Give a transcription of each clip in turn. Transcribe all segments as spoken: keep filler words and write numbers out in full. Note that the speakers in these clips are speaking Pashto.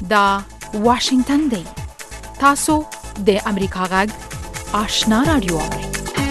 دا واشنگتن دی. تاسو د امریکا غږ آشنا رادیو اورئ.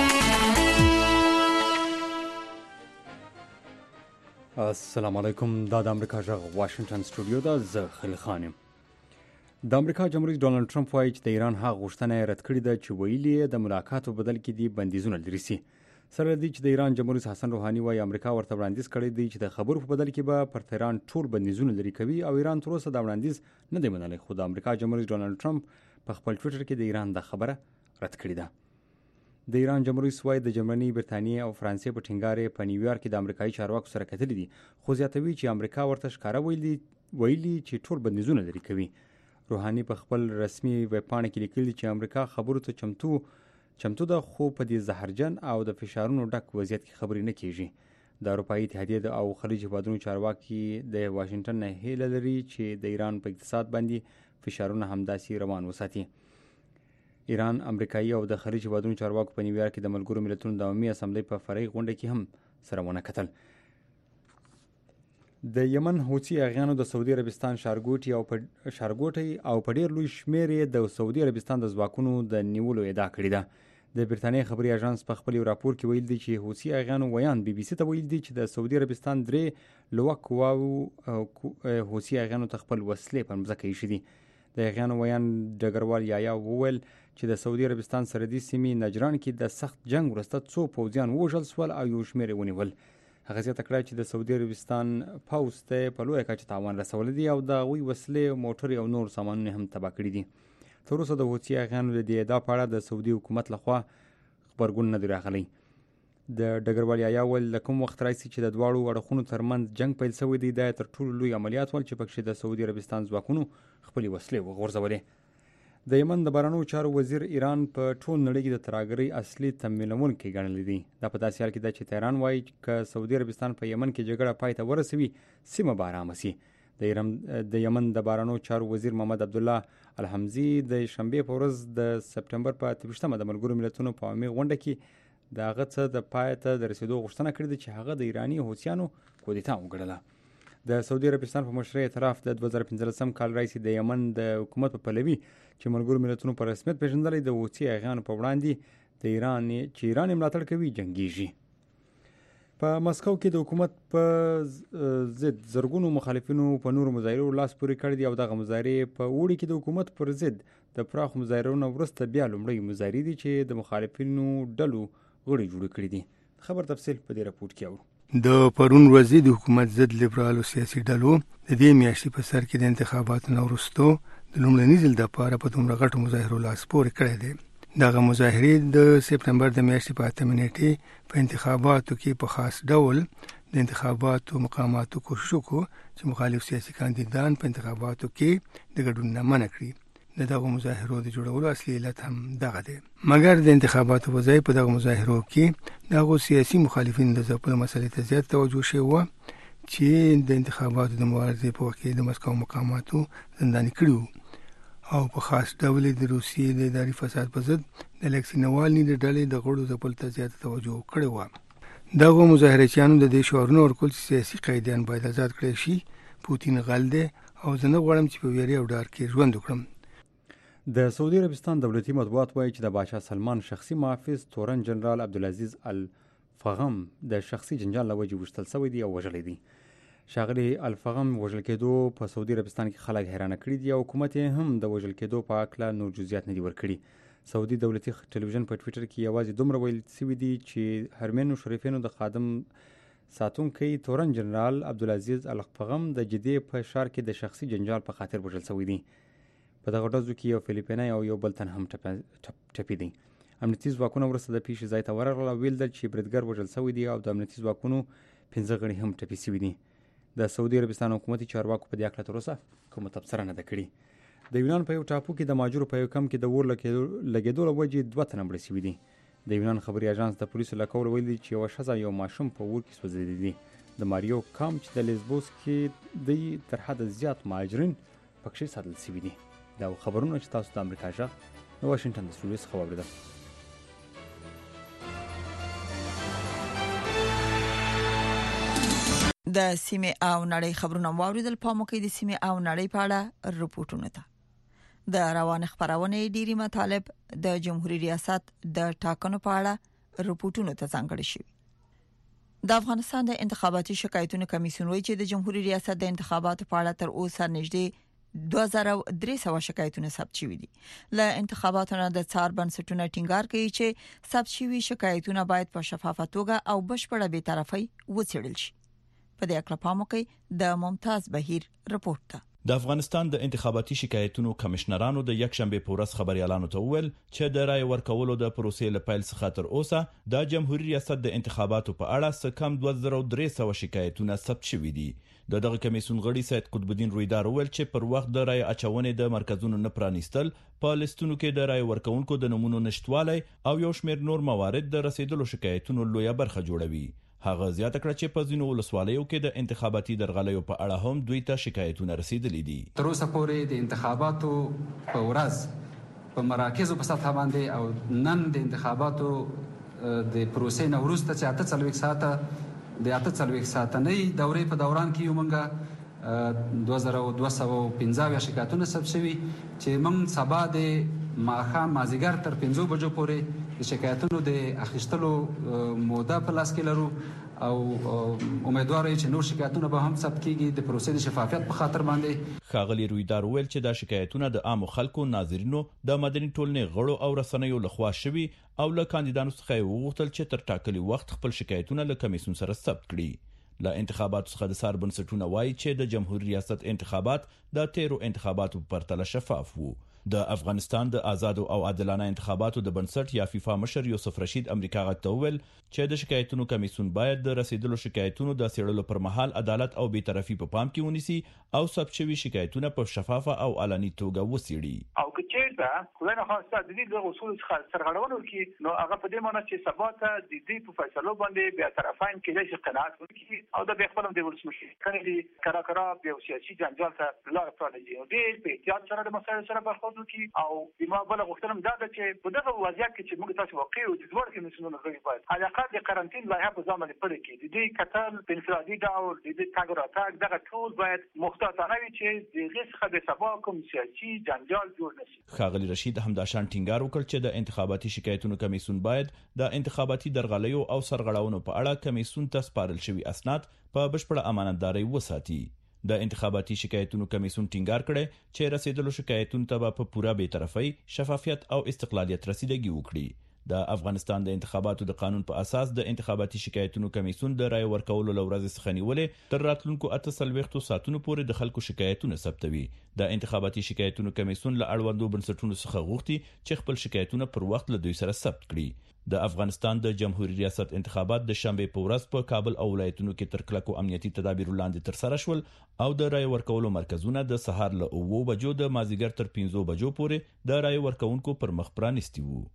السلام علیکم. دا د امریکا غږ واشنگتن سټوډیو ده. زه خلیل خان یم. د امریکا جمهور رئیس ډانلډ ټرمپ وایي چې د ایران هغه غوښتنه رد کړې ده چې ویلي یې د ملاقات په بدل کې دي بندیزونه لري سي. سره دی چې د ایران جمهور رئیس حسن روحاني وایي امریکا ورته وړاندیز کړی دی چې د خبرو په بدل کې به پر تهران ټول بندیزونه لري کوي او ایران تر اوسه دا وړاندیز نه دی منلی. خو د امریکا جمهور رئیس ډانلډ ټرمپ په خپل ټویټر کې د ایران د خبره رد کړې ده. د ایران جمهور رئیس وایي د جرمني، برتانیې او فرانسې په ټینګار په نیویارک کې د امریکایي چارواکو سره کتلي دي، خو زیاتوي چې امریکا ورته ښکاره ویلي ویلي چې ټول بندیزونه لري کوي. روحاني په خپل رسمي ویب پاڼه کې لیکلي چې امریکا خبرو ته چمتو چمتو ده، خو په دې زهرجن او د فشارونو ډک وضعیت کې خبرې نه کیږي. د اروپایي اتحادیې او خلیج هیوادونو چارواکي د واشنگټن نه هیله لري چې د ایران په اقتصاد باندې فشارونه همداسې روان وساتي. ایران، امریکایي او د خلیج هیوادونو چارواکو په نیویارک کې د ملګرو ملتونو د عمومي اسمبلۍ په فرعي غونډه کې هم سره ونه کتل. د یمن حوثي اغیانو د سعودي عربستان ښارګوټي او په ښارګوټي او په ډیر لوی شمیر یې د سعودي عربستان د ځواکونو د نیولو ادعا کړې ده. د برتانیې خبري اژانس په خپل راپور کې ویل دي چې حوثي اغیانو ویان بي بي سي ته ویل دي چې د سعودي عربستان درې لوه قواو حوثي اغیانو ته خپل وسلې پر مځکه ایښي دي. د اغیانو ویان ډګروال یایا وویل چې د سعودي عربستان سرحدي سیمې نجران کې د سخت جنگ وروسته څو پوځیان ووژل سول او یو شمېر یې ونیول. هغه زیاته کړه چې د سعودي عربستان پوځ ته په لویه کچه تاوان رسولی دی او د هغوی وسلې، موټرې او نور سامانونه هم تباه کړي دي. تر اوسه د حوثي اغیانو د دې ادعا په اړه د سعودي حکومت لخوا غبرګون نه دی راغلی. د ډګروال یایا ویل له کوم وخت راځي چې د دواړو اړخونو ترمنځ جنگ پیل شوی دی، دا تر ټولو لوی عملیات ول چې پکې د سعودي عربستان ځواکونو خپلې وسلې وغورځولې. د یمن د بهرنیو چارو وزیر ایران په ټول نړۍ کې د ترهګرۍ اصلي تمویلونکی ګڼلی دی. دا په داسې حال کې ده چې تهران وایي که سعودي عربستان په یمن کې جګړه پای ته ورسوي، سیمه به ارامه سي. د یمن د بهرنیو چارو وزیر محمد عبدالله الحمزي د شنبې په ورځ د سپټمبر په اته ویشتمه د ملګرو ملتونو په عمومي غونډه کې د هغه څه د پای ته د رسېدو غوښتنه کړې ده چې هغه د ایراني حوثیانو کودتا وګڼله. د سعودي عربستان په مشرۍ اعتراف د دوه زره پنځلسم کال راهیسې د یمن د حکومت په پلوي چې ملګرو ملتونو په رسمیت پېژندلی د حوثي اغیانو په وړاندې د ایران چې ایران یې ملاتړ کوي جنګیږي. په مسکو کې د حکومت په ضد زرګونو مخالفینو په نورو مظاهرو لاس پورې کړی دی او دغه مظاهرې په اوړي کې د حکومت پر ضد د پراخو مظاهرو نه وروسته بیا لومړۍ مظاهرې دي چې د مخالفینو ډلو غړي جوړ کړي دي. خبر تفصیل په دې راپورټ کې اورو. د پرون ورځې د حکومت ضد لیبرالو سیاسي ډلو د دې میاشتې په سر کې د انتخاباتو نه وروسته د لومړني ځل دپاره په دومره غټو مظاهرو لاس پورې کړی دی. دغه مظاهرې د سپټمبر د میاشتې په اتمه نیټې په انتخاباتو کې په خاص ډول د انتخاباتو مقاماتو کوشش وکړو چې مخالف سیاسي کاندیدان په انتخاباتو کې د ګډون نه منع کړي. د دغه مظاهرو د جوړولو اصلي علت هم دغه دی. مګر د انتخاباتو په ځای په دغه مظاهرو کې د هغو سیاسي مخالفینو د ځپلو مسلې ته زیات توجه شوی وه چې د انتخاباتو د مبارزې په وخت کې د مسکو مقاماتو زنداني کړي وو او په خاص ډول د روسیې د اداري فساد په ضد د الکسي نوالني د ډلې د غړو ځپلو ته زیاته توجه کړې وه. دغو مظاهرچیانو د دې شعارونه ورکول چې سیاسي قیدیان باید آزاد کړی شي، پوتین غل دی او زه نه غواړم چې په ویرې او ډار کې ژوند وکړم. د سعودي عربستان دولتي مطبوعات وایي چې د بادشاه سلمان شخصي محافظ تورن جنرال عبدالعزیز الفغم د شخصي جنجال له وجې وژل شوی دی او وژلی دی. ښاغلي الفغم وژل کېدو په سعودي عربستان کې خلک حیرانه کړي دي او حکومت یې هم د وژل کېدو په هکله نور جزئیات نه دي ورکړي. سعودي دولتي ټلویزیون په ټویټر کې یوازې دومره ویل شوي دي چې حرمینو شریفینو د خادم ساتونکی تورن جنرال عبدالعزیز الفغم د جدې په ښار کې د شخصي جنجال په خاطر وژل شوی دی. په دغه ډزو کې یو فلیپینی او یو بل تن هم ټپي دی. امنیتي ځواکونه وروسته د پیښې ځای ته ورغلل او ویل چې بریدګر وژل شوی دی او د امنیتي ځواکونو پنځه غړي هم ټپي شوي دي. د سعودي عربستان حکومتي چارواکو په دې هکله تر اوسه کومه تبصره نه ده کړې. د یونان په یو ټاپو کې د ماجرو په یو کمپ کې د اور لګېدو له وجې دوه تنه مړه شوي دي. د یونان خبري اژانس د پولیسو له قوله ویلي چې یوه ښځه یو ماشوم په اور کې سوځېدلی دي. د ماریو کامپ چې د لیزبوس کې دی تر حده زیات مهاجرین پکښې ساتل شوي دي. دا خبرونه چې تاسو د امریکا غږ د واشنګټن د سټوډیو څخه واورېدل. د سیمه او نړۍ خبرونه واوریدل. په موقع د سیمه او نړۍ په اړه رپورټونه ده. د روان خبرونه ډيري مطالب د جمهوریت ریاست د ټاکنو په اړه رپورټونه ته ځانګړي شوي. د افغانستان د انتخاباتي شکایتونو کمیسیون وایي چې د جمهوریت ریاست د انتخاباتو په اړه تر اوسه نږدې دوه زره درې سوه شکایتونه ثبت شوي دي. له انتخاباتو نه د څار بنسټونو ټینګار کوي چې ثبت شوي شکایتونه باید په شفافه توګه او بشپړه بې طرفۍ وڅېړل شي. په دې اړه پام وکړئ د ممتاز بهیر رپورټ ته. د افغانستان د انتخاباتي شکایتونو کمشنرانو د یک شنبه په ورځ خبريالانو ته وویل چې د رای ورکولو د پروسې له پیل څخه تر اوسه د جمهوریت ریاست د انتخاباتو په اړه څه کم دوه زره درې سوه شکایتونه ثبت شوي دي. د دغه کمیسیون غړي سید قطب الدین رویدار وویل چې پر وخت د رای اچونې د مرکزونو نه پرانیستل، په لیستونو کې د رای ورکونکو د نمونو نشټوالی او یو شمېر نور موارد د رسیدلو شکایتونو لویه برخه جوړوي. هغه زیاته کړه چې په ځینو ولسوالیو کې د انتخاباتي درغلیو په اړه هم دوی ته شکایتونه رسیدلي دي. تر اوسه پورې د انتخاباتو په ورځ په مراکزو په سطح باندې او نن د انتخاباتو د پروسې نه وروسته چې اته څلوېښت ساعته د اته څلوېښت ساعتنۍ دورې په دوران کې یو موږ دوه زره دوه سوه پنځه اویا شکایتونه ثبت شوي چې موږ سبا د ماښام مازدیګر تر پنځو بجو پورې د شکایتونو د اخیستلو موده په لاس کې لرو او امیدوار یو چې نور شکایتونه به هم ثبت کیږي د پروسې د شفافیت په خاطر باندې. ښاغلي رویدار وویل چې دا شکایتونه د عامو خلکو، ناظرینو، د مدني ټولنې غړو او رسنیو لخوا شوي او له کاندیدانو څخه یې وغوښتل چې تر ټاکلي وخت خپل شکایتونه له کمیسیون سره ثبت کړي. له انتخاباتو څخه د څار بنسټونه وایي چې د جمهوریت ریاست انتخابات د تیرو انتخاباتو په پرتله شفاف وو. د افغانستان د آزادو او عادلانه انتخاباتو د بنسټ یا فیفا مشر یوسف رشید امریکا غږ ته وویل چې د شکایتونو کمیسیون باید د رسیدلو شکایتونو د څېړلو پر مهال عدالت او بې طرفي په پام کې ونیسي او ثبت شوي شکایتونه په شفافه او علني توګه وڅېړي. او که چېرته خدای نخواسته د دې د اصولو څخه سرغړونه وکړي نو هغه په دې معنی چې سبا ته د دې په فیصلو باندې بیا طرفین کېدای شي قناعت وکړي او د بیا خپل هم د ولسمشر کړي کرا کرا بیا سیاسي جنجال ته لاره پرانیزي. نو ډېر په احتیاط سره د مسایلو سره برخورد وکړي او بما بل غوښتنه دا ده چې په دغه وضعیت کې چې موږ تاسو واقع او د دوړ کمیسیونونو غړي باید علاقه د قرنټین لایحه په ځان باندې پلي کړي. د دې کتل په انفرادي ډول د دې تګ راتګ دغه ټول باید محتاطانه وي چې د هغې څخه د سبا کوم سیاسي جنجال جوړ نه شي. ښاغلي رشید همداشان ټینګار وکړ چې د انتخاباتي شکایتونو کمیسیون باید د انتخاباتي درغلیو او سرغړونو په اړه کمیسیون ته سپارل شوي اسناد په بشپړه امانتداري وساتي. د انتخاباتي شکایتونو کمیسیون ټینګار کړي چې رسیدلو شکایتونو ته په پوره بې طرفۍ، شفافیت او استقلالیت رسیدګي وکړي. د افغانستان د انتخاباتو د قانون په اساس د انتخاباتي شکایتونو کمیسیون د رای ورکولو لورځ څخه نیولې تر راتلونکو اته څلوېښتو ساعتونو پورې د خلکو شکایتونه ثبتوي. د انتخاباتي شکایتونو کمیسیون له اړوندو بنسټونو څخه غوښتي چې خپل شکایتونه پر وخت له دوی سره ثبت کړي. د افغانستان د جمهوریت ریاست انتخابات د شنبه په ورځ په کابل او ولایتونو کې تر کلکو امنیتي تدابیرو لاندې ترسره شول او د رای ورکولو مرکزونه د سهار له اوو بجو د مازدیګر تر پنځو بجو پورې د رای ورکونکو پر مخ پرانیستي وو.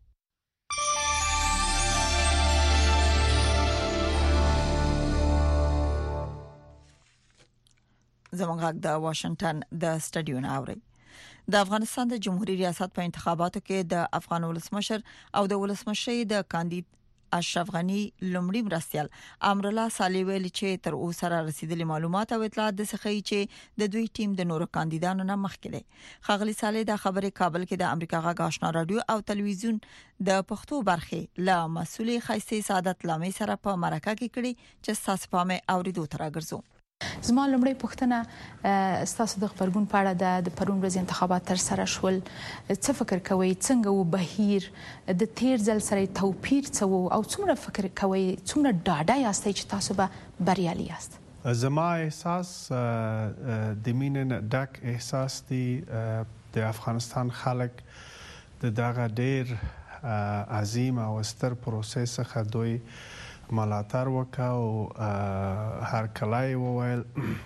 زموږ غږ د واشنگټن د سټډیو نه اوري. د افغانستان د جمهوریت ریاست په انتخاباتو کې د افغان ولسمشر او د ولسمشر د کاندید اشرف غنی لومړی مرستيال امرالله صالح ویل چې تر اوسه را رسیدلي معلومات او اطلاعات د څخه چې د دوی ټیم د نورو کاندیدانو نه مخکې دی. خغلی صالح د خبرې کابل کې د امریکا غږ آشنا رادیو او تلویزیون د پښتو برخې له مسولې خیسته سعادت لامي سره په مرکه کې کړي چې تاسو په مې اوریدو تر راګرځو. زما لمړی پوښتنه ستاسو د خبرګون په اړه د پرون ورځ انتخابات تر سره شول، څه فکر کوئ څنګه و بهیر د تیر ځل سره توپیر څه وو او څومره فکر کوئ څومره ډاډه یاست چې تاسو به بریالي یاست؟ زما احساس د مینې ډک احساس دی. د افغانستان خلک د دغه ډیر عظیم او ستر پروسې څخه دوی ملاتړ وکړ او هر کله وویل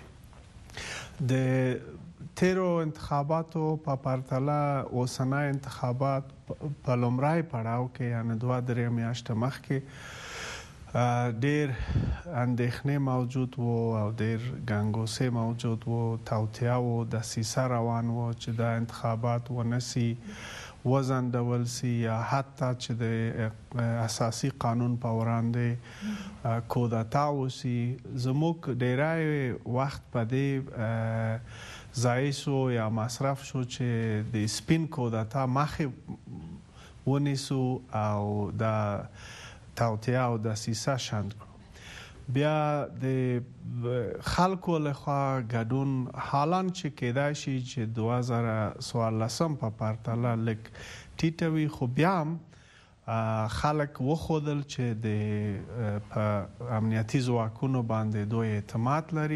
د تیرو انتخاباتو په پرتله اوسنۍ انتخابات په لومړی پړاو کې یعنی دوه درې میاشتې مخکې ډیر اندېښنې موجود وو او ډیر ګنګوسې موجود وو، توطیه وو، دسیسه روان وو چې دا انتخابات ونسي وزندول سي یا حتی چې د اساسي قانون په وړاندې کودتا وسی زموږ ډیری وخت په دې ځای شو یا مصرف شو چې د سپین کودتا مخې ونیسو او د توطیه او د سیسه شاند کړو. بیا د خلکو لخوا ګډون حالان چې کېدای شي چې دوه زره څوارلسم په پرتله لږ ټیټه وي، خو بیا هم خلک وښودل چې د په امنیتي ځواکونو باندې دوی اعتماد لري.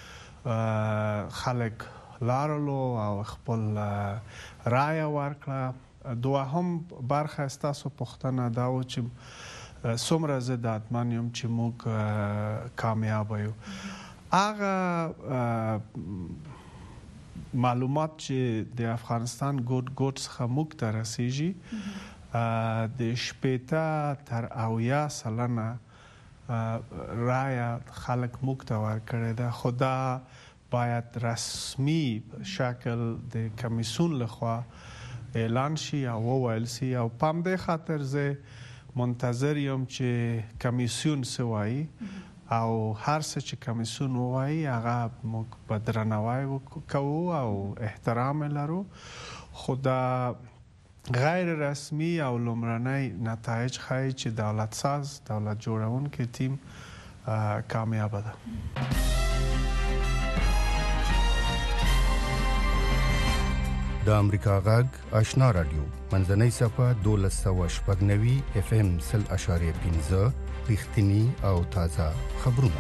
خلک لاړلو او خپل رایه ورکړه. دوهم برخه ستاسو پوښتنه دا و چې څومره زه ډاډمن یم چې موږ کامیاب یو. هغه معلومات چې د افغانستان ګوټ ګوټ څخه موږ ته رسیږي د شپېته تر اویا سلنه رایه خلک موږ ته ورکړې ده، خو دا باید رسمي شکل د کمیسیون لخوا اعلان شي او وویل شي. او په همدې خاطر زه منتظر یم چې کمیسیون څه وایي او هر څه چې کمیسیون وایي هغه موږ په درناوی کوو او احترام لرو. خو دا غیر رسمي او لومړنی نتایج ښایي چې دولت ساز دولت جوړونکی ټیم کامیاب ده. د امریکا غږ آشنا رادیو منځنۍ صفه دولس سوه شپږ نوي اف ام سل اشاریه پنځه رښتینی او تازه خبرونه.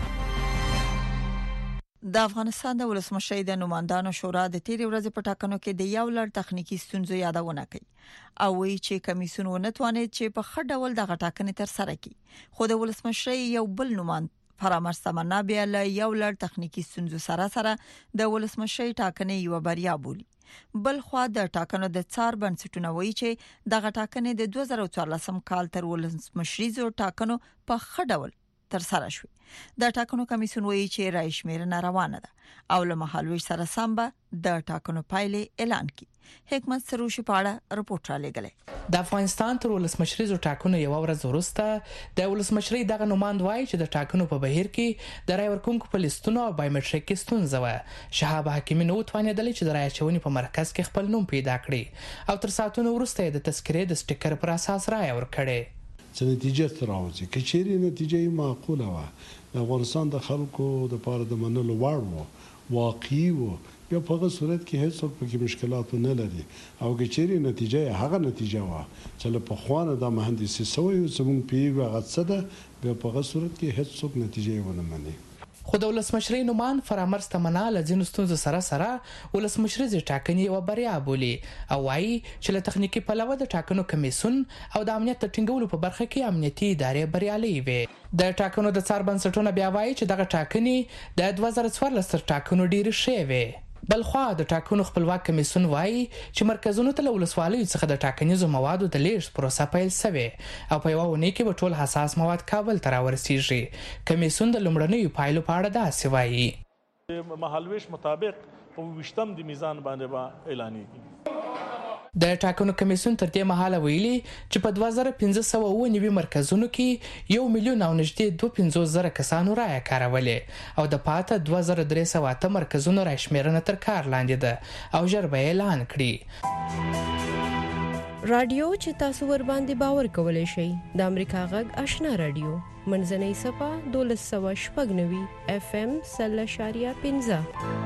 د افغانستان د ولسمشر د نمائندانو شورا د تیرې ورځې په ټاکنو کې د یو لړ تخنیکی ستونزو یادونه کوي او وایي چې کمیسیون ونه توانید چې په ښه ډول دغه ټاکنې تر سره کړي. خو د ولسمشر یو بل نمائند فرامرز تمنا بیا له یو لړ تخنیکی ستونزو سره سره د ولسمشر ټاکنې یو بریا بولي. بل خو د ټاکنو د څار بنسټونه وایي چې دغه ټاکنې د دوه زره څوارلسم کال تر ولسمشریزو ټاکنو په ښه ډول تر سره شوې. د ټاکنو کمیسیون وایي چې رای شمیرنه روانه ده او له مهالوي سره سم به د ټاکنو پایلې اعلان کړي. حکمت سروشي پاړه رپورټ را لګلې. د افغانستان تر ولسمشریزو ټاکنو یو ورځ وروسته د ولسمشری دغه نوماند وایي چې د ټاکنو په بهیر کې د رای ورکونکو په لیستونو او بایومټریک ستونزه و. شهاب حکیمي نو توانیدل چې د رای اچونې په مرکز کې خپل نوم پیدا کړي او تر ساعتونو وروسته د تذکرې د سټیکر پر اساس رای ورکړي. چې نتیجه تر راوځي کچېری نتیجه معقوله و، د افغانستان د خلکو د پاره د منلو وړ و، واقعي و، بیا په هغه صورت کې هیڅ څوک پکې مشکلات نه لري. او کچېری نتیجه هغه نتیجه و چې له پخوانه د مهندسي سوی زموږ پیغه غڅه ده، بیا په هغه صورت کې هیڅ څوک نتیجه ونه مني. خو د ولسمشری نومان فرامرز تمنا لځینو ستونزو سره سره ولسمشری ځ ټاکنې او بریا بولی او وايي چې له تخنیکی پلوه د ټاکنو کمیسیون او د امنیت ټینګولو په برخه کې امنیتي ادارې بریالي وي. د ټاکنو د څار بنسټونو بیا وايي چې دغه ټاکنې د دوه زره څوارلس تر ټاکنو ډېر شوي وي. بلخوا د ټاکنو خپلواک کمیسیون وایي چې مرکزونو ته له ولسوالیو څخه د ټاکنیزو موادو د لیږد پروسه پیل شوې او په یوه اونۍ کې به ټول حساس مواد کابل ته راورسیږي. کمیسیون د لومړنیو پایلو په اړه داسې وایي. مهالویش مطابق په ویشتم د میزان باندې به اعلانېږي. د ټاکنو کمیسیون تر دې مهاله ویلي چې په دوه زره پنځه سوه اووه نوي مرکزونو کې یو میلیون او نږدې دوه پنځوس زره کسانو رایه کارولې او د پاته دوه زره درې سوه اته مرکزونو رای شمیرنه تر کار لاندې ده او ژر به اعلان کړي. رادیو چې تاسو ور باندې باور کولای شئ د امریکا غږ آشنا رادیو منځنۍ صفه دولس سوه شپږ نوي اف ام سل اشاریه پنځه.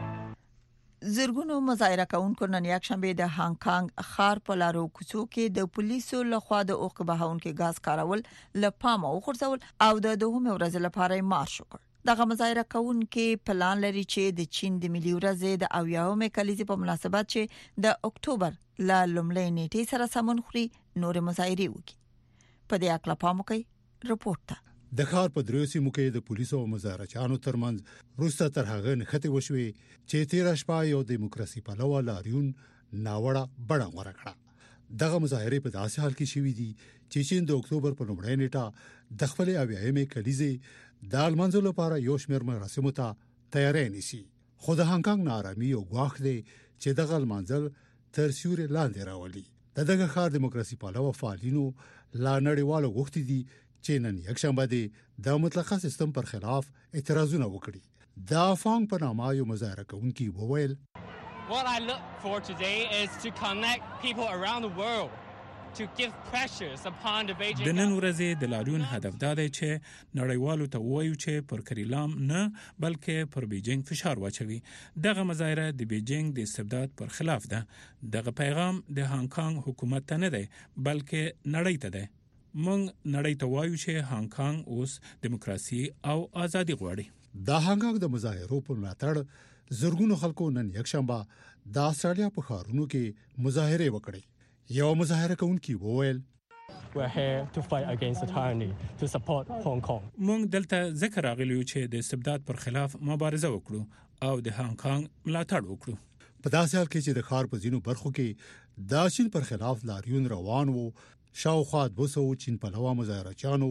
زرګونو مظاهره کوونکو نن یکشنبه د هانګ کانګ ښار په لارو کوڅو کې د پولیسو لخوا د اوښ بهاونکو غاز کارول لپاره وخورځول او د دوهمه ورځ لپاره مارش وکړ. دغه مظاهره کوونکو پلان لري چې د چین د ملي ورځې د اویاومه کلیزې په مناسبت چې د اکتوبر لا لومړۍ نیټې سره سمون خوري نور مظاهره وکړي. په دې اړه پام وکړئ رپورټ ته. د ښار په دریو سیمو کې د پولیسو او مظاهرچیانو ترمنځ وروسته تر هغه نښتې وشوې چې تیر شپه یو دیموکراسي پلوه لاریون ناوړه بڼه غوره کړه. دغه مظاهرې په داسې حال کې شوې دي چې چین د اکتوبر په لومړۍ نیټه د خپل اویاومې کلیزې د لمانځلو لپاره یو شمېر مراسمو ته تیاری نیسي. خو د هانګ کانګ نارامي او غواخ دی چې دغه لمانځل تر سیوري لاندې راولي. د دغه ښار دیموکراسي پالو فعالینو لا نړیوالو غوښتي دي چې نن یکشنبه دی د مطلقه سیستم پر خلاف اعتراضونه وکړي. د افغان په نامه یو مظاهره کوونکي وویل What I look for today is to connect people around the world to give pressures upon the Beijing. د نن ورځې د لاریون هدف دا دی چې نړیوالو ته ووایو چې پر کریلام نه بلکې پر بیجینګ فشار واچوي. دغه مظاهره د بیجینګ د استبداد پر خلاف ده. دغه پیغام د هانګ کانګ حکومت ته نه دی بلکې نړۍ ته دی. موږ نړۍ ته وایو چې هانګ کانګ اوس دیموکراسي او ازادي غواړي. د هانګ کانګ د مظاهرو په ملاتړ زرګونو خلکو نن یکشنبه د استرالیا په ښارونو کې مظاهره وکړې. یو مظاهره کوونکی وویل We're here to fight against the tyranny, to support Hong Kong. موږ دلته ذکر راغلیو چې د استبداد پر خلاف مبارزه وکړو او د هانګ کانګ ملاتړ وکړو. په داسې حال کې چې د ښار په ځینو برخو کې د چین پر خلاف لاریون روان وو، شاوخوا دوه سوه چین پلوه مظاهرچیانو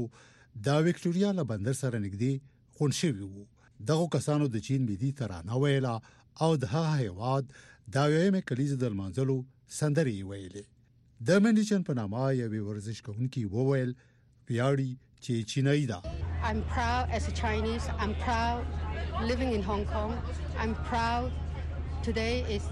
د وکټوريا له بندر سره نږدې خون شوي وو. دغه کسانو د چین ملي ترانه ویله او د هغه هیواد د یوې کلیزې د لمانځلو سندرې ویلې. د منډیچن په نامه یوې ورزش کوونکي وویل ویاړي چې چینایي ده. I'm proud as a Chinese. I'm proud living in Hong Kong. I'm proud today is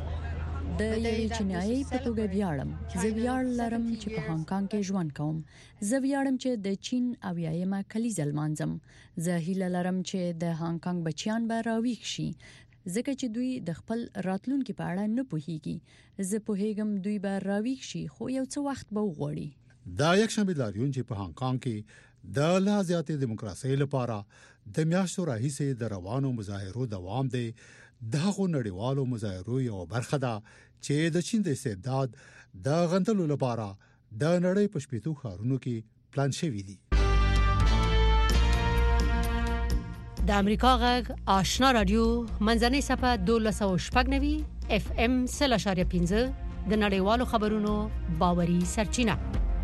د یوې چینایي په توګه ویاړم. زه ویاړ لرم چې په هانګ کانګ کې ژوند کوم. زه ویاړم چې د چین اویایمه کلیزه لمانځم. زه هیله لرم چې د هانګ کانګ بچیان به راویښ شي ځکه چې دوی د خپل راتلونکي په اړه نه پوهیږي. زه پوهیږم دوی به راویښ شي خو یو څه وخت به وغواړي. دا یکشنبه لاریون چې په هانګ کانګ کې د لا زیاتې دیموکراسي لپاره د میاشتو راهیسې د روانو مظاهرو دوام دی. دغه نړیوالو مظاهرو یو برخه ده چې د چین د استبداد د غندلو لپاره د نړۍ په شپږو ښارونو کې پلان شوی دی. د امریکا غږ آشنا رادیو منځنۍ صفه دولس او شپږ نوي اف ام سل اشاریه پنځه د نړیوالو خبرونو باوري سرچینه.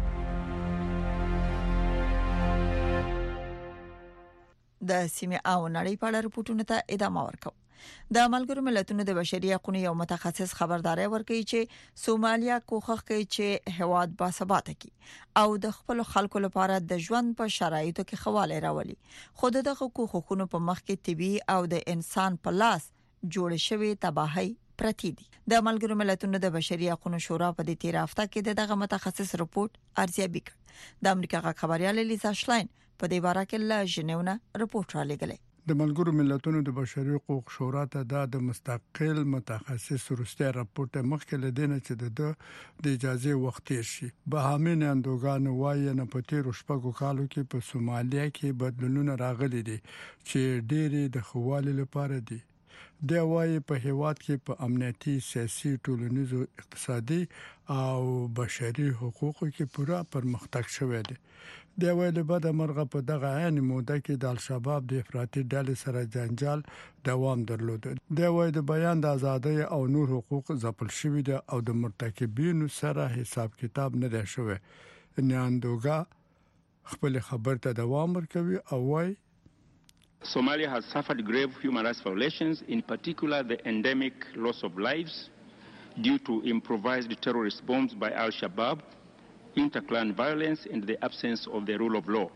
د سیمه او نړۍ په اړه رپورټونو ته ادامه ورکوم. د ملګرو ملتونو د بشري حقوقو یو متخصص خبرداري ورکړي چې سومالیا کوښښ کوي چې هواد باثباته کی او د خپل خلکو لپاره د ژوند په شرایطو کې خواله راولي. خو دغه کوښښونو په مخ کې طبي او د انسان په لاس جوړ شوی تباہي پرتی دي. د ملګرو ملتونو د بشري حقوقو شورا په دې تیر هفته کې دغه متخصص رپورټ ارزیابي کړ. د امریکا غا خبريال لیزا شلاین په دې باره کې له ژنیو نه رپورټ را لګلې. د ملګرو ملتونو د بشري حقوقو شورا ته د مستقل متخصص روسته راپورټ مخکې لدینه چې د اجازه وخت شي. بهامین اندوګان وایي نه پټي روشپګو کالو کې په سومالیا کې بدلونونه راغلي دي چې ډېری د خوالي لپاره دي. د وایي په هیواد کې په امنیتي، سیاسي، ټولنیزو، اقتصادي او بشري حقوقو کې پوره پرمختګ شوی دی. د ویل بعد مرغه په دغه عین موده کې د الشباب د افراطي ډلې سره جنجال دوام درلود. د وای د بیان د ازادۍ او نور حقوق ځپل شوی دي او د مرتکبینو سره حساب کتاب نه دی شوی. نیاندوګا خپل خبر ته دوام ورکوي او وای Somalia has suffered grave human rights violations, in particular the endemic loss of lives due to improvised terrorist bombs by Al-Shabaab, interclan violence and the absence of the rule of law.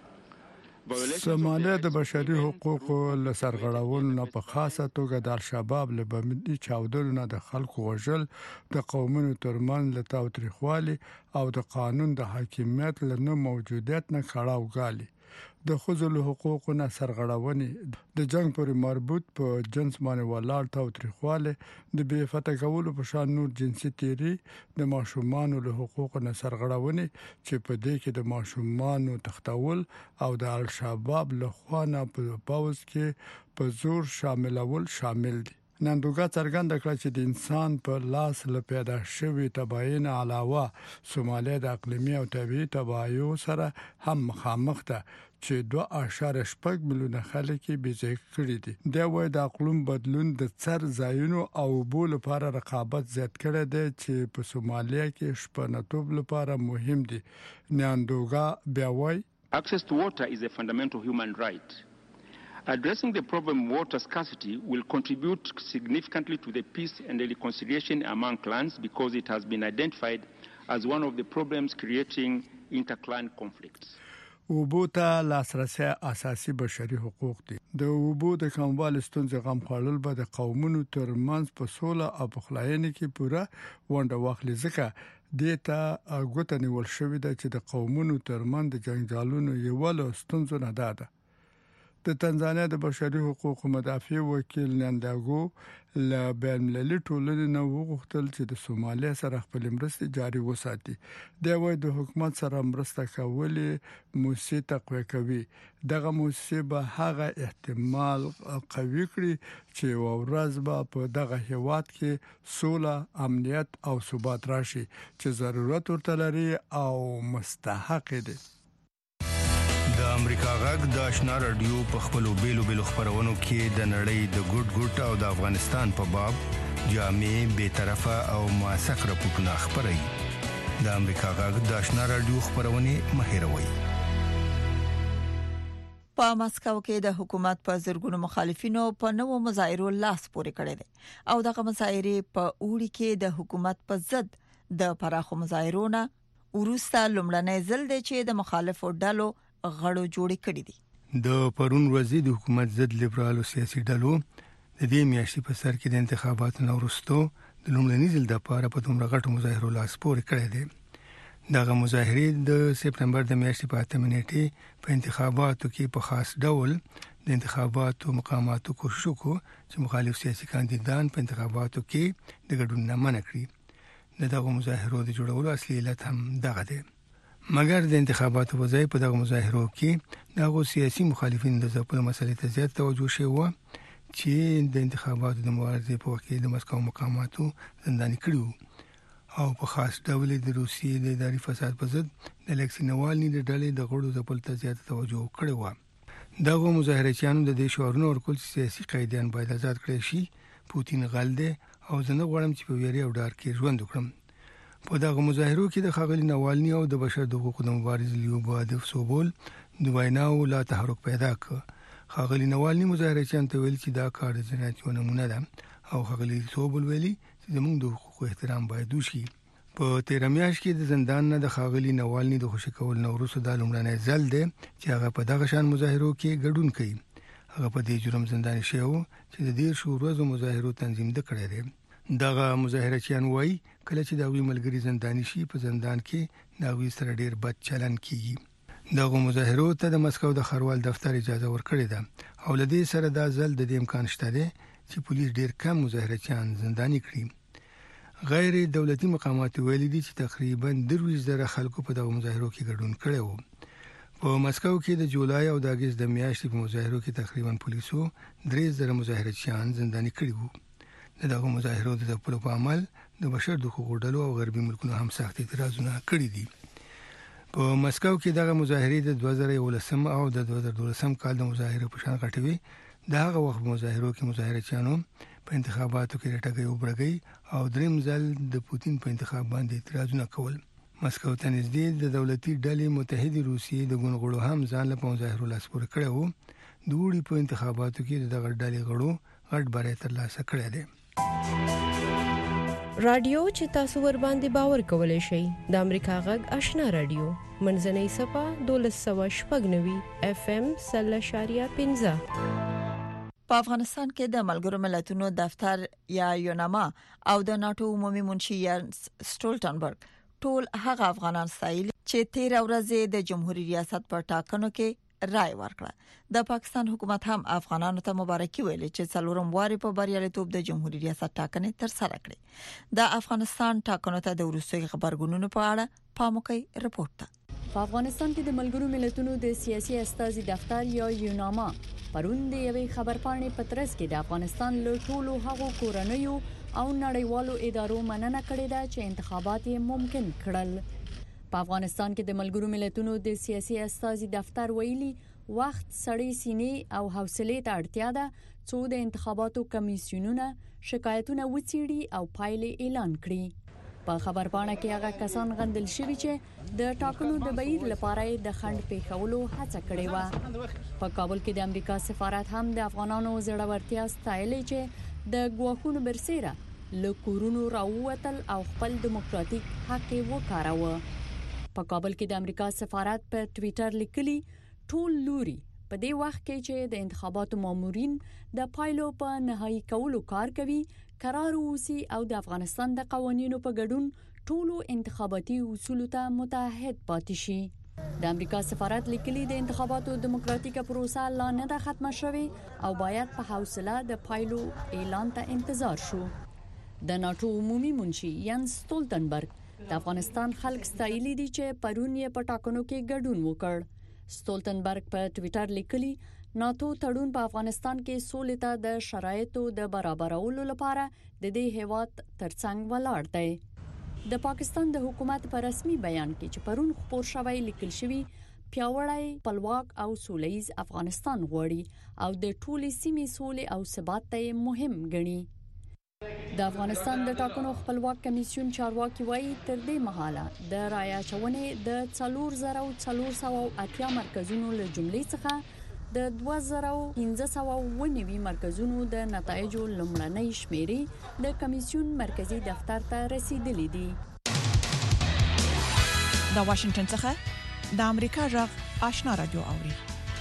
سومالیا د بشري حقوقو لسرغړاونو نه په خاصه توګه د الشباب له بمدي چاودلو نه د خلکو وژل، د قومونو ترمن له تاوتریخوالي او د قانون د حاکمیت له نه موجودیت نه کړهو غالي. د خځو له حقوقو نه سرغړاونې، د جنگ پورې مربوط په جنس باندې ولاړ تاوتریخواله، د بې فتح کولو په شان نور جنسي تیری، د ماشومان له حقوقو نه سرغړاونې چې په دې کې د ماشومان تختول او د الشباب له خوا نه په پاوز کې په زور شاملول شامل دي. نندوګه څرګنده کړه چې د انسان په لاس له پیدا شوی تباین علاوه سومالیا د اقلیمي او طبيعي تباین سره هم مخامخ ده چې دوه اعشاریه شپږ میلیونه خلک یې بېځای کړي دي. دا وایي د اقلیم بدلون د څر ځایونو او بول لپاره رقابت زیات کړی دی چې په سومالیا کې شپنتوب لپاره مهم دي. نندوګه بیا وایي Access to water is a fundamental human right. Addressing the problem of water scarcity will contribute significantly to the peace and the reconciliation among clans because it has been identified as one of the problems creating interclan conflicts. اوبو ته لاسرسي اساسي بشري حقوق دي. د اوبو د کموالي ستونزې غم خړل به د قومونو ترمنځ په سوله او بخلاینه کې پوره ونده واخلي ځکه دیتا غوته نیول شوې ده چې د قومونو ترمنځ د جنجالونو یو له ستونزو نه ده. د تنزانیا د بشري حقوقو مدافع وکیل ننداګو ل بین المللي ټولنې نو وغوښتل چې د سومالیا سره خپل مرستې جاري وساتي. دا وایي د حکومت سره مرسته کولې موسسه تقویه کوي. دغه موسسه به هغه احتمال قوي کړي چې ورځ به په دغه هیواد کې سوله، امنیت او ثبات راشي چې ضرورت ورته لري او مستحق دي. د امریکا غږ د آشنا رادیو په خپلو بیلو بیلو خبرونو کې د نړۍ د ګډ ګډ او د افغانستان په باب جامع، بی‌طرفه او موثق راپورټونه خبري. د امریکا غږ د آشنا رادیو خبرونه مهیروي. په ماسکو کې د حکومت په زرګونو مخالفینو په نوو مظاهرو لاس پورې کړی دي او دغه مظاهره په اوړي کې د حکومت په ضد د پراخو مظاهرونو ورسته لومړنۍ ځل دی چې د مخالفو ډلو غړو جوړې کړې دي. د پرون ورځې د حکومت ضد لیبرالو سیاسي ډلو د دې میاشتې په سر کې د انتخاباتو وروسته د لومړني ځل د پاره په دومره غټو مظاهرو لاس پورې کړی دی. دغه مظاهرې د سپتمبر د میاشتې په اتمه نیټه په انتخاباتو کې په خاص ډول د انتخاباتو مقاماتو کوشش وکړو چې مخالف سیاسي کاندیدان په انتخاباتو کې د ګډون نه منع کړي. دغه مظاهرو د جوړولو اصلي علت هم دغه دی. مګر د انتخاباتو په ځای په دغه مظاهرو کې دغه سیاسي مخالفین د ځپلو مسلې ته زیات توجه شوی چې د انتخاباتو د مبارزې په وخت کې د مسکو مقاماتو زنداني کړو او په خاص ډول د روسیې د اداري فساد په ضد د الکسی نوالني د ډلې د غړو ځپل ته زیات توجه کړی و. دغه مظاهرچیانو د دې شعارونو ورکول چې سیاسي قیدیان باید آزاد کړي شي، پوتین غل دی او زه نه غواړم چې په ویری او ډار کې ژوند وکړم. په دغه مظاهرو کې د خاغلی نوالني او د بشر د حقوقو د مبارز لیوبو ادف سوبول د ویناو لا تحرک پیدا کړ. خاغلی نوالني مظاهرچیان ته ویل چې دا کار د جنایت یو نمونه ده او خاغلی سوبول ویلي چې زموږ د حقوقو احترام باید وشي. په تیر میاشت کې د زندان نه د خاغلی نوالني د خوشی کول نوروز د لومړنۍ ځل دی چې هغه په دغه شان مظاهرو کې ګډون کوي. هغه په دې جرم زنداني شو چې د ډیر شو ورځو مظاهرو تنظیم د کړی دی. دغه مظاهرچیان وایي کله چې دا وی ملګری زنداني شي په زندان کې دا وی سره ډیر بد چلن کیږي. دغه مظاهرو ته د مسکو د خروال دفتر اجازه ورکړې ده او لدې سره دا ځل د دې امکان شته دی چې پولیس ډیر کم مظاهرچیان زنداني کړي. غیر دولتي مقامات ویلي دي چې تقریبا درویش زره خلکو په دغه مظاهرو کې ګډون کړی وو. په مسکو کې د جولای او د اگست د میاشتې په مظاهرو کې تقریبا پولیسو درې زره مظاهرچیان زنداني کړي وو. دغه مظاهرو د خپل په عمل د بشر د حقوقو ډلو او غربي ملکونو هم سخت اعتراضونه کړي دي. په مسکو کې دغه مظاهرې د دوه زره یولسم او د دوه زره دولسم کال د مظاهرو په شان غټوي. دغه وخت مظاهرو کې مظاهرچیانو په انتخاباتو کې رټګي او برګي او دریم ځل د پوتین په انتخاب باندې اعتراضونه کول. مسکو ته نږدې د دولتي ډلې متحده روسیې د ګونګړو هم ځان له مظاهرو لاس پورې کړو. د وړي په انتخاباتو کې دغه ډلې غړو غټ بری ترلاسه کړی دی. رادیو چې تاسو ور باندې باور کولای شئ د امریکا غږ آشنا رادیو منځنۍ صفه دولس سو شپږنوي اف ام سل شاریه پنځه. په افغانستان کې د ملګرو ملتونو دفتر یا یوناما او د ناتو عمومي منشي سټولټنبرګ ټول هغه افغانان سایل چې تیر ورځې د جمهوریت ریاست په ټاکنو کې رائے ورکړه. د پاکستان حکومت هم افغانانو ته مبارکي ویلې چې څلورم واري په بریالیتوب د جمهوریت ریاست ټاکنې تر سره کړې. د افغانستان ټاکنو ته د وروستي خبرګونونو په اړه پاموکي رپورت ده. په افغانستان کې د ملګرو ملتونو د سیاسي استازي دفتر یا یوناما پرون د یوې خبرپاڼې په ترڅ کې د افغانستان له ټولو هغو کورنیو او نړیوالو ادارو مننه کړې ده چې انتخابات یې ممکن کړل. په افغانستان کې د ملګرو ملتونو د سیاسي استازي دفتر ویلي وخت سړې سینې او حوصله ته اړتیا ده څو د انتخاباتو کمیسیونونه شکایتونه وڅېړي او پایلې اعلان کړي. په خبرپاڼه کې هغه کسان غندل شوي چې د ټاکنو د بهیر لپاره د خنډ پیښولو هڅه کړې و. په کابل کې د امریکا سفارت هم د افغانانو زړورتیا ستایلې چې د ګواښونو برسېره له کورونو راووتل او خپل دیموکراتیک حق وکاراوه. په کابل کې د امریکا سفارت په ټوئیټر لیکلي ټول لوري په دې وخت کې چې د انتخاباتو مامورین د پایلو په نهایی کولو کار کوي قرار اوسي او د افغانستان د قوانینو په ګډون ټولو انتخاباتي اصولو ته متحد پاتې شي. د امریکا سفارت لیکلي د انتخاباتو دیموکراتیکه پروسه لا نه ده ختمه شوې او باید په حوصله د پایلو اعلان ته انتظار شو. د ناتو عمومي منشي ینس ستولتنبرګ د افغانستان خلک ستایلی دي چې پرون یې په ټاکنو کې ګډون وکړ. ستولتنبرګ په ټوئیټر لیکلي ناتو تړون په افغانستان کې سولې ته د شرایطو د برابرولو لپاره د دې هیواد ترڅنګ ولاړ دی. د پاکستان د حکومت په رسمي بیان کې چې پرون خبر شوی لیکل شوی پیاوړی خپلواک او سولهییز افغانستان غواړي او د ټولې سیمې سولې او ثبات ته مهم ګڼي. د افغانستان د ټاکنو خپلواک کمیسیون چارواکي وایي تر دې مهاله د رایه چونې د څلور زره څلور سوه اتیا مرکزونو له جملې څخه د دوه زره پنځه سوه اووه نوي مرکزونو د نتایجو لومړنۍ شمیرې د کمیسیون مرکزی دفتر ته رسیدلې دي. د واشنگټن څخه د امریکا غږ آشنا رادیو اوري.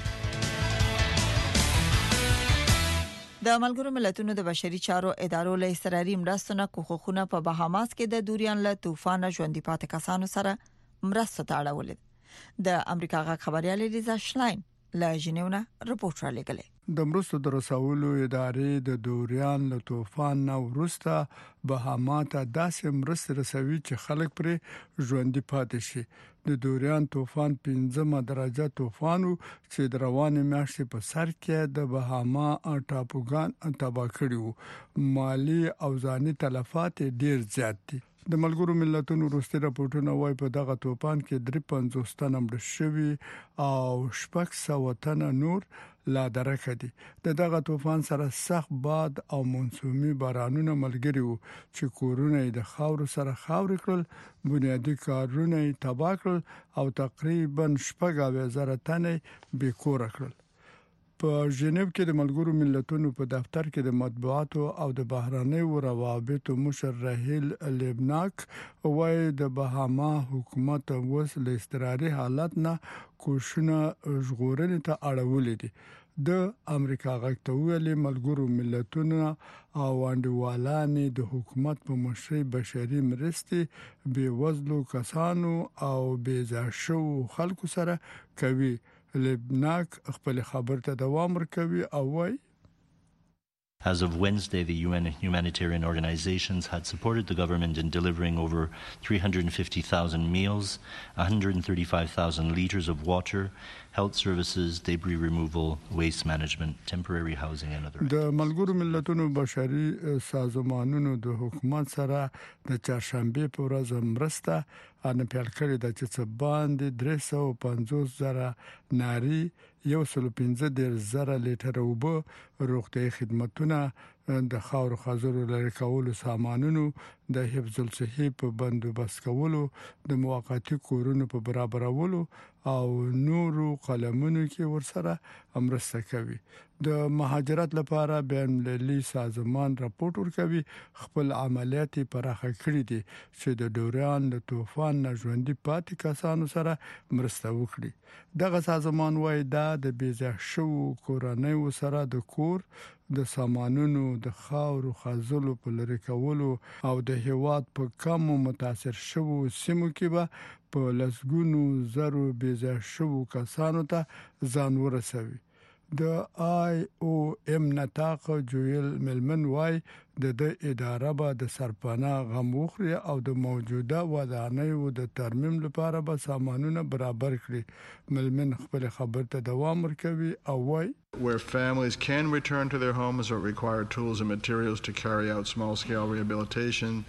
د ملګرو ملتونو د بشري چارو ادارو له اضطراري مرستو کوخونه په بهاماس کې د دوریان له طوفان ژوندۍ پاتې کسانو سره مرسته تاړولې. د امریکا غږ خبريال لیزا شلاین له ژنیونا رپورټ را لګلې. د مرستو د رسولو ادارې د دوریان له طوفان نو وروسته بهاما ته داسې مرسته رسوي چې خلک پرې ژوندۍ پاتې شي. د دوریان طوفان پنځمه درجه طوفان چې د روانې میاشتې په سر کې د بهاما ټاپوګان تباه کړي وو. مالی او ځاني تلفات ډیر زیات دي. د ملګرو ملتونو وروستي راپورټونه وايي په دغه طوفان کې درې پنځوس تنه مړ شوي او شپږ سوه تنه نور لا درکه دي. د دغه طوفان سره سخت باد او موسمي بارانونه ملګري وو چې کورونه د خاورو سره خاورې کړل، بنیادی کارونه تباه کړل او تقریبا شپږ زره تنه بې کور کړل. په ژنیو کې د ملګرو ملتونو په دفتر کې د مطبوعاتو او د بهراني روابطو مشر رحیل لیبناک وايي د بهاما حکومت اوس له اضطراري حالت نه کوښښونه ژغورنې ته اړولې دي. د امریکا غږ ته ویلي ملګرو ملتونو او انډیوالانې د حکومت په مشرۍ بشري مرستې بې وزلو کسانو او بې ځای شوو خلکو سره کوي. لیبناک خپل خبر ته دوام ورکوي او وايي As of Wednesday, the U N humanitarian organizations had supported the government in delivering over three hundred fifty thousand meals, one hundred thirty-five thousand liters of water, health services, debris removal, waste management, temporary housing and other. د ملګرو ملتونو بشري سازمانونو د حکومت سره د چهارشنبه په ورځ مرسته ان پیل کړی د چې باندې درې سوه پنځوس زره ناري یو سل پنځه دېرش زره لیټر اوبه، روغتي خدماتونه، د خاور خزرو لري کولو سامانونو، د حفظ الصحي په بندوبست کولو، د موقتی کورونو په برابرولو او نورو قلمونو کې ورسره مرسته کوي. د مهاجرت لپاره بین المللي سازمان راپور ورکوي خپل عملیات پراخه کړی دي چې د دوریان د طوفان نه ژوندۍ پاتې کسانو سره مرسته وکړي. دغه سازمان وايي دا د بیځای شو کورنۍ سره د کور د سامانونو د خاور خزلو په لری کولو او د هیواد په کم متاثر شوو سیمو کې به په لسګونو زرو بیځای شو کسانو ته ځان ورسوي. د آی او ام نتاق جویل ملمن وای د د اداره به د سرپناه غم وخري او د موجوده ودانیو د ترمیم لپاره به سامانونه برابر کړي. ملمن خپل خبر ته دوام ورکوي او وای Where families can return to their homes or require tools and materials to carry out small-scale rehabilitation,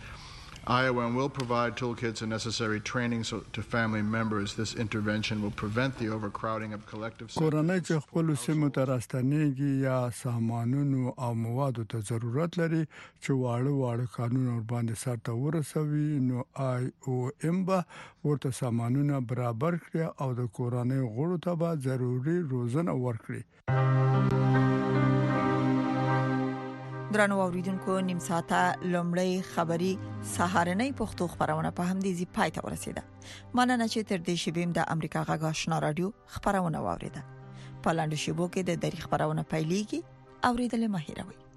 I O M will provide toolkits and necessary training so, to family members. This intervention will prevent the overcrowding of collective کورنۍ چې خپل سیمو ته راستنېږي یا سامانونو او موادو ته ضرورت لري چې واړه واړه قانون ور باندې سرته ورسوي نو آی او ام به ورته سامانونه برابر کړي او د کورنۍ غړو ته به ضروري روزنه ورکړي. درنو اوریدونکو نیم ساعته لومړی خبري سهارنۍ پښتو خبرونه په همدې ځای پای ته ورسیده. مننه چې تر دې شبیم د امریکا غږ آشنا رادیو خبرونه واوریده. په لاندې شبو کې د دری خبرونه پیلېږي. اوریدل مه هېروئ.